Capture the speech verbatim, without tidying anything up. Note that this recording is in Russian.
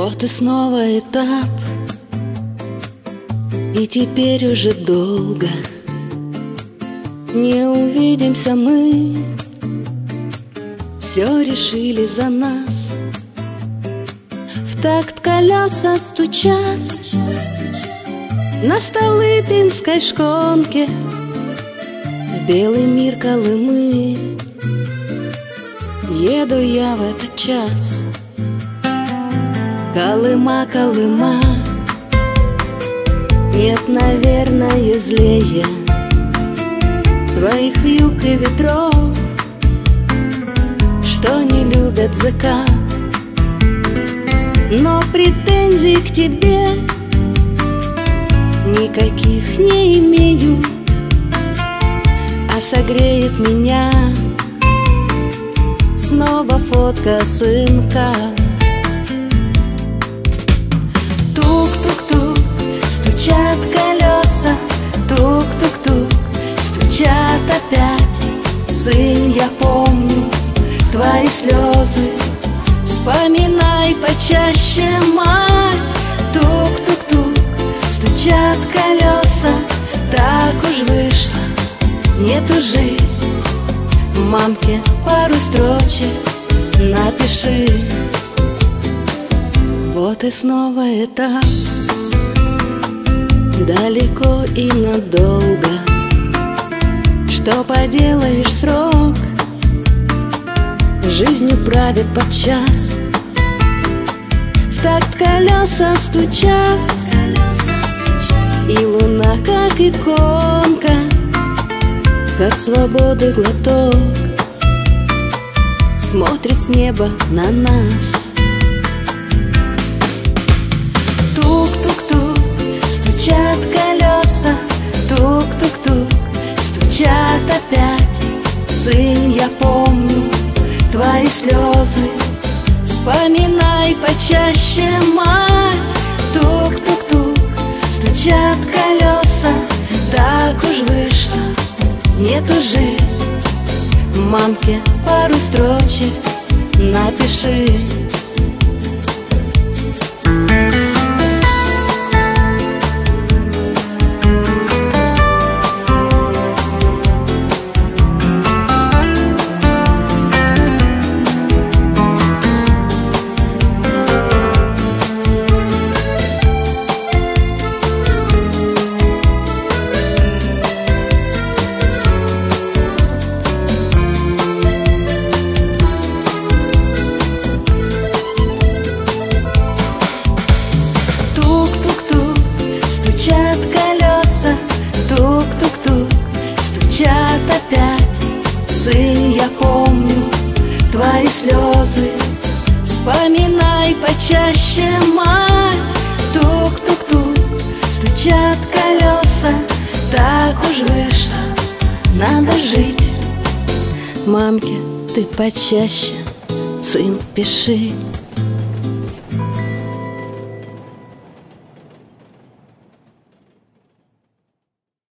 Вот и снова этап, и теперь уже долго не увидимся мы. Все решили за нас. В такт колеса стучат на Столыпинской шконке, в белый мир Колымы еду я в этот час. Колыма, Колыма, нет, наверное, злее твоих вьюг и ветров, что не любят закат. Но претензий к тебе никаких не имею, а согреет меня снова фотка сынка. Тук-тук-тук, стучат колеса, тук-тук-тук, стучат опять. Сын, я помню твои слезы, вспоминай почаще, мать. Тук-тук-тук, стучат колеса, так уж вышло, не тужи. Мамке пару строчек напиши. Вот и снова этап, далеко и надолго. Что поделаешь, срок жизнью правит подчас. В такт колеса стучат, и луна, как иконка, как свободы глоток, смотрит с неба на нас. Тук-тук-тук, стучат колеса, тук-тук-тук, стучат опять. Сын, я помню твои слезы, вспоминай почаще, мать. Тук-тук-тук, стучат колеса, так уж вышло, не тужи. Мамке пару строчек напиши. Стучат колеса, тук-тук-тук, стучат опять. Сын, я помню твои слезы, вспоминай почаще, мать. Тук-тук-тук, стучат колеса, так уж вышло, надо жить. Мамке ты почаще, сын, пиши.